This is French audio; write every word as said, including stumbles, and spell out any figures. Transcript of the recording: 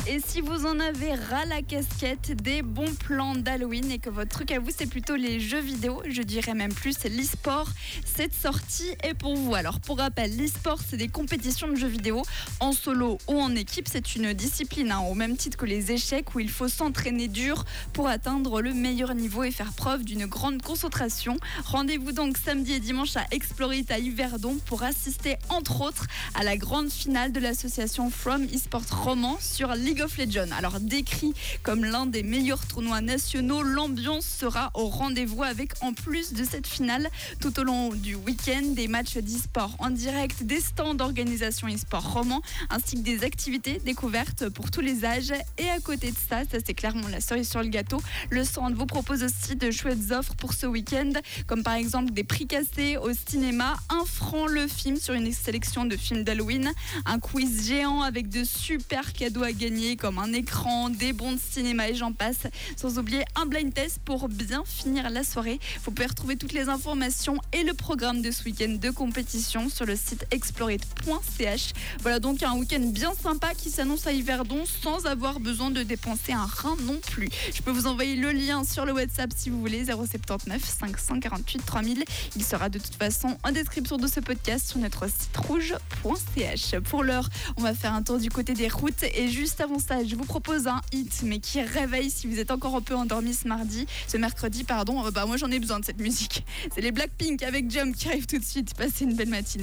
Et si vous en avez ras la casquette des bons plans d'Halloween et que votre truc à vous c'est plutôt les jeux vidéo, je dirais même plus l'e-sport, cette sortie est pour vous. Alors pour rappel, l'e-sport c'est des compétitions de jeux vidéo en solo ou en équipe. C'est une discipline hein, au même titre que les échecs où il faut s'entraîner dur pour atteindre le meilleur niveau et faire preuve d'une grande concentration. Rendez-vous donc samedi et dimanche à Explorit à Yverdon pour assister entre autres à la grande finale de l'association From eSport Roman sur League of Legends. Alors décrit comme l'un des meilleurs tournois nationaux, l'ambiance sera au rendez-vous avec en plus de cette finale tout au long du week-end des matchs d'e-sport en direct, des stands d'organisation e-sport Roman ainsi que des activités découvertes pour tous les âges. Et à côté de ça, ça c'est clairement la cerise sur le gâteau, le stand vous propose aussi de chouettes offres pour ce week-end comme par exemple des prix cassés au cinéma, un franc le film sur une sélection de films d'Halloween, un quiz géant avec de super cadeaux à gagner comme un écran, des bons de cinéma et j'en passe, sans oublier un blind test pour bien finir la soirée. Vous pouvez retrouver toutes les informations et le programme de ce week-end de compétition sur le site explorit point c h. Voilà donc un week-end bien sympa qui s'annonce à Yverdon sans avoir besoin de dépenser un rein non plus. Je peux vous envoyer le lien sur le WhatsApp si vous voulez, zéro sept neuf cinq cent quarante-huit trois mille. Il sera de toute façon en description de ce podcast sur notre site rouge point c h. Pour l'heure, on va faire un tour du côté des routes et juste avant ça, je vous propose un hit mais qui réveille si vous êtes encore un peu endormi ce mardi, ce mercredi pardon. Euh, bah moi j'en ai besoin de cette musique. C'est les Blackpink avec Jump qui arrivent tout de suite. Passez une belle matinée.